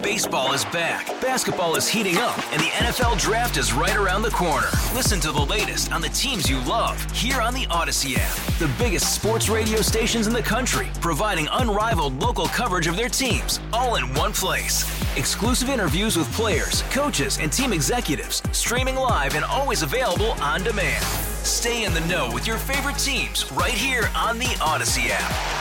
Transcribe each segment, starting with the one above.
Baseball is back, basketball is heating up, and the NFL Draft is right around the corner. Listen to the latest on the teams you love here on the Odyssey app. The biggest sports radio stations in the country, providing unrivaled local coverage of their teams, all in one place. Exclusive interviews with players, coaches, and team executives, streaming live and always available on demand. Stay in the know with your favorite teams right here on the Odyssey app.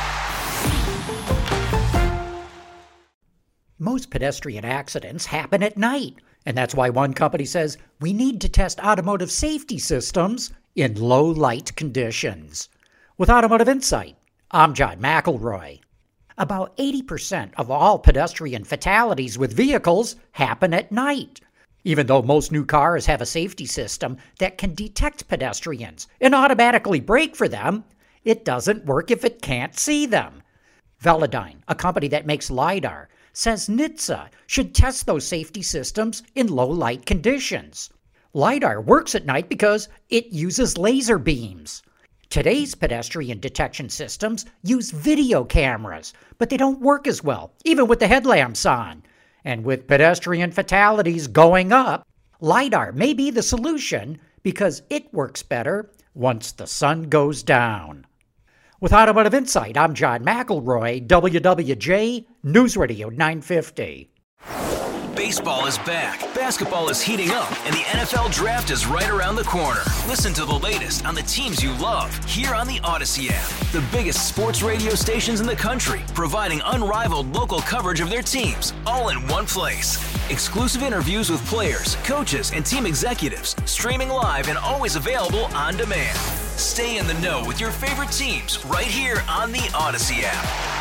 Most pedestrian accidents happen at night, and that's why one company says we need to test automotive safety systems in low light conditions. With Automotive Insight, I'm John McElroy. About 80% of all pedestrian fatalities with vehicles happen at night. Even though most new cars have a safety system that can detect pedestrians and automatically brake for them, it doesn't work if it can't see them. Velodyne, a company that makes LiDAR, says NHTSA should test those safety systems in low-light conditions. LiDAR works at night because it uses laser beams. Today's pedestrian detection systems use video cameras, but they don't work as well, even with the headlamps on. And with pedestrian fatalities going up, LiDAR may be the solution because it works better once the sun goes down. With Automotive Insight, I'm John McElroy, WWJ News Radio 950. Baseball is back, basketball is heating up, and the NFL Draft is right around the corner. Listen to the latest on the teams you love here on the Odyssey app. The biggest sports radio stations in the country, providing unrivaled local coverage of their teams, all in one place. Exclusive interviews with players, coaches, and team executives, streaming live and always available on demand. Stay in the know with your favorite teams right here on the Odyssey app.